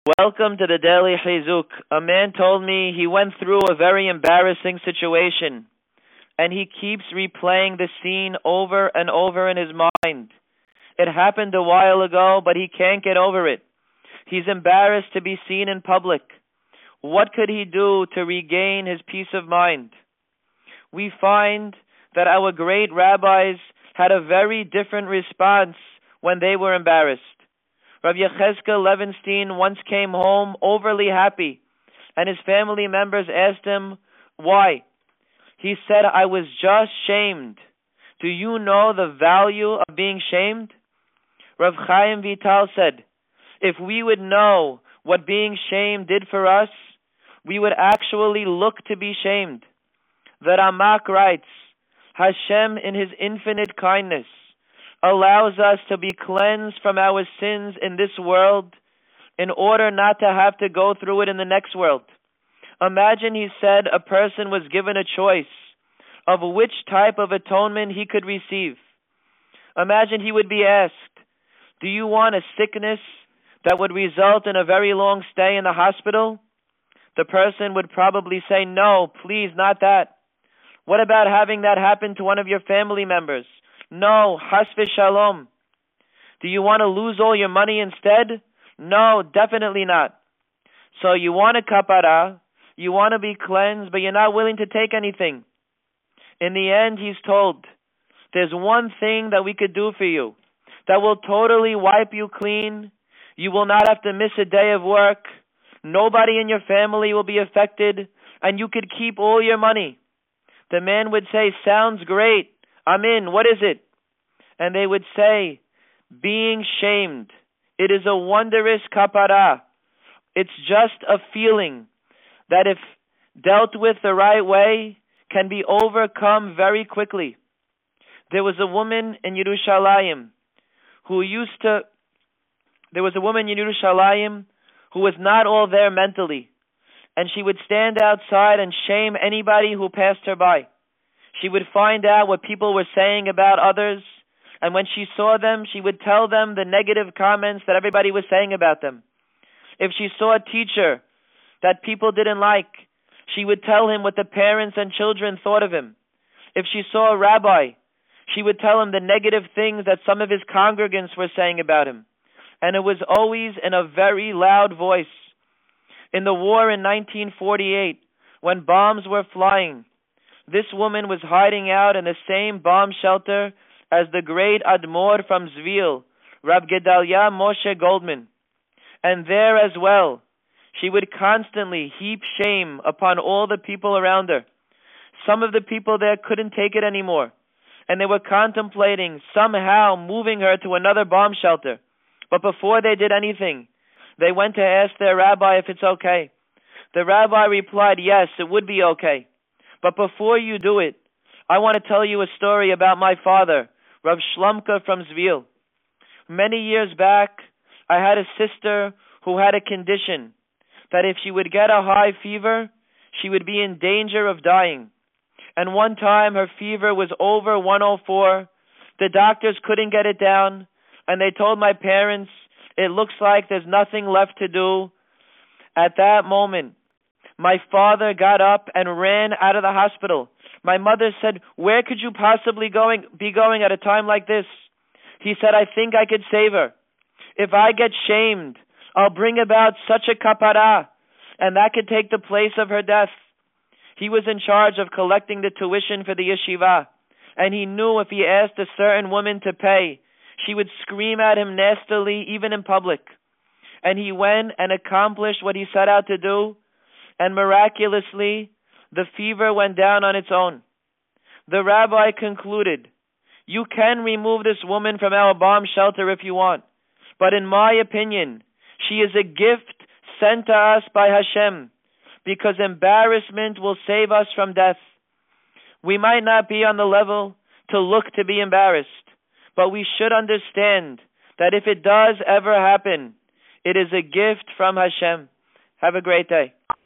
Welcome to the Daily Chizuk. A man told me he went through a very embarrassing situation, and he keeps replaying the scene over and over in his mind. It happened a while ago, but he can't get over it. He's embarrassed to be seen in public. What could he do to regain his peace of mind? We find that our great rabbis had a very different response when they were embarrassed. Rav Yechezkel Levenstein once came home overly happy, and his family members asked him why. He said, "I was just shamed." Do you know the value of being shamed? Rav Chaim Vital said, if we would know what being shamed did for us, we would actually look to be shamed. The Ramak writes, Hashem in His infinite kindness allows us to be cleansed from our sins in this world in order not to have to go through it in the next world. Imagine, he said, a person was given a choice of which type of atonement he could receive. Imagine he would be asked, do you want a sickness that would result in a very long stay in the hospital? The person would probably say, no, please, not that. What about having that happen to one of your family members? No, chas v'shalom. Do you want to lose all your money instead? No, definitely not. So you want a kapara, you want to be cleansed, but you're not willing to take anything. In the end, he's told, there's one thing that we could do for you that will totally wipe you clean. You will not have to miss a day of work. Nobody in your family will be affected, and you could keep all your money. The man would say, sounds great. I'm in. What is it? And they would say, being shamed. It is a wondrous kapara. It's just a feeling that if dealt with the right way, can be overcome very quickly. There was a woman in Yerushalayim who was not all there mentally, and she would stand outside and shame anybody who passed her by. She would find out what people were saying about others, and when she saw them, she would tell them the negative comments that everybody was saying about them. If she saw a teacher that people didn't like, she would tell him what the parents and children thought of him. If she saw a rabbi, she would tell him the negative things that some of his congregants were saying about him. And it was always in a very loud voice. In the war in 1948, when bombs were flying, this woman was hiding out in the same bomb shelter as the great Admor from Zvil, Rab Gedalia Moshe Goldman. And there as well, she would constantly heap shame upon all the people around her. Some of the people there couldn't take it anymore, and they were contemplating somehow moving her to another bomb shelter. But before they did anything, they went to ask their rabbi if it's okay. The rabbi replied, yes, it would be okay. But before you do it, I want to tell you a story about my father, Rav Shlomka from Zvil. Many years back, I had a sister who had a condition that if she would get a high fever, she would be in danger of dying. And one time her fever was over 104. The doctors couldn't get it down, and they told my parents, it looks like there's nothing left to do. At that moment, my father got up and ran out of the hospital. My mother said, where could you possibly be going at a time like this? He said, I think I could save her. If I get shamed, I'll bring about such a kapara, and that could take the place of her death. He was in charge of collecting the tuition for the yeshiva, and he knew if he asked a certain woman to pay, she would scream at him nastily, even in public. And he went and accomplished what he set out to do, and miraculously, the fever went down on its own. The rabbi concluded, you can remove this woman from our bomb shelter if you want, but in my opinion, she is a gift sent to us by Hashem, because embarrassment will save us from death. We might not be on the level to look to be embarrassed, but we should understand that if it does ever happen, it is a gift from Hashem. Have a great day.